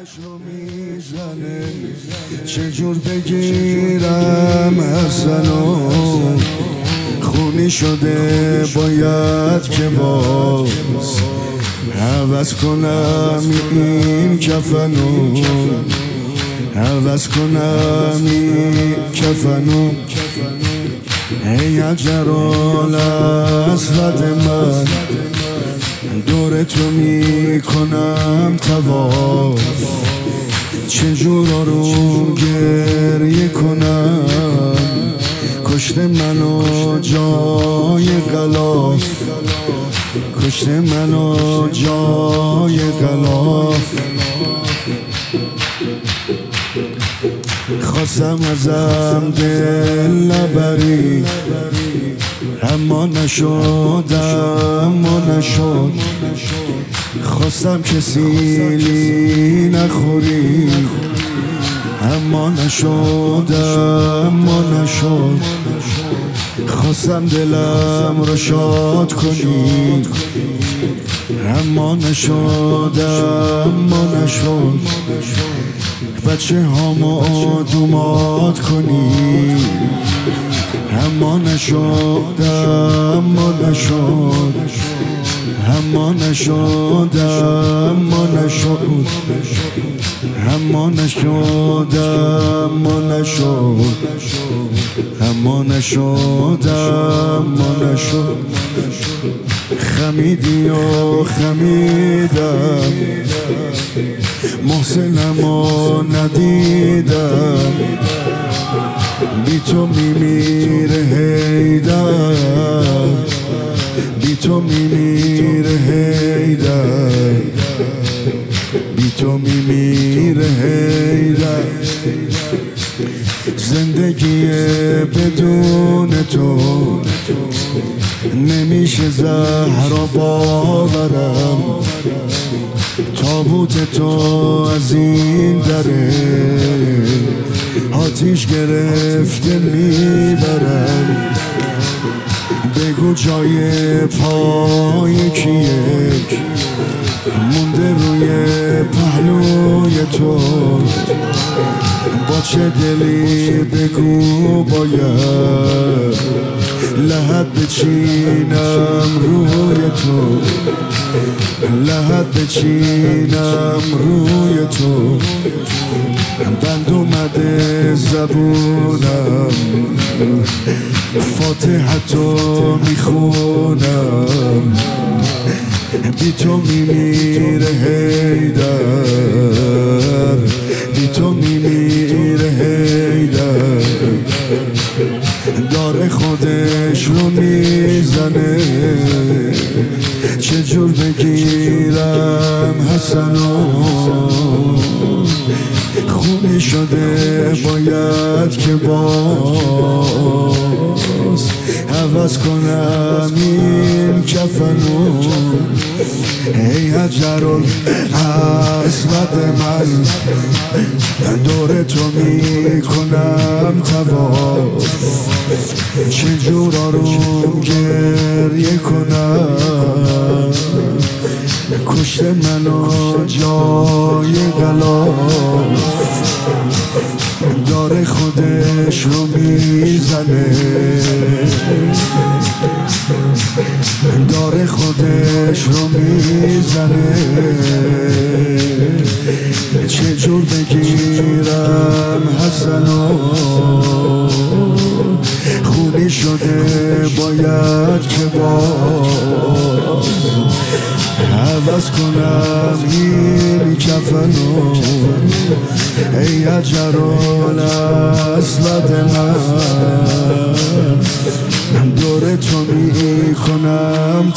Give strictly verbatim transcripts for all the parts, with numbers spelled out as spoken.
رو میزنه چجور بگیرم حسنو خونی شده باید که باز عوض کنم این کفنو عوض کنم این کفنو ای اجرال اسود من دور تو میکنم طواف چجور آروم گریه کنم کشته منو جای غلاف کشته منو جای غلاف خواستم ازم دل نبری اما نشد اما نشد خواستم که سیلی نخوری اما نشد اما نشد خواستم دلم رو شاد کنی اما نشد اما نشد بچه هامو دومات کنی اما نشد اما نشد اما نشد اما نشد اما نشد اما نشد اما نشد اما نشد خمیدی و خمیدم محسنمو ندیدم بی تو میمیره هیدر بی تو میمیره هیدر بی تو میمیره هیدر زندگی بدون تو نمیشه زهرا باورم تابوت تو از این دره آتیش گرفته میبرم بگو جای پای کیه مونده روی پهلوی تو با چه دلی بگو باید لحد بچینم روی تو لحد بچینم روی تو بند اومده زبونم فاتحتو میخونم بی تو میمیره هیدر بی تو میمیره هیدر داره خودش رو میزنه چجور بگیرم حسنو خونی شده باید که باز عوض کنم این کفنو ای حجرالاسود من دور تو میکنم طواف چجور آروم گریه کنم کشته منو جای غلاف داره خودش رو میزنه داره خودش رو میزنه چجور بگیرم حسنو خونی شده باید که باز عوض کنم این کفنو ای اجرال اسود من دور تو میکنم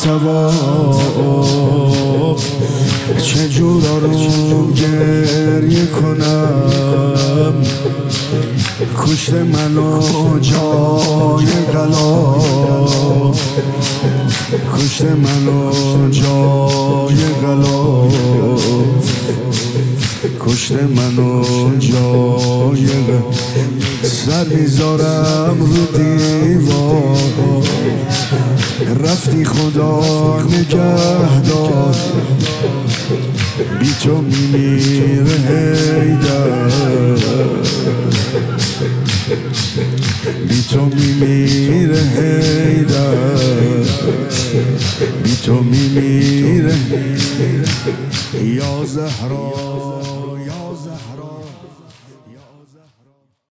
طواف چجور آروم گریه کنم کشته منو جای غلاف کشته منو جای غلاف کشته منو جای غلاف سر میذارم رو دیوار رفتی خدا نگهدار بی تو میمیره حیدر، بی تو میمیره حیدر، بی تو میمیره یا زهرا.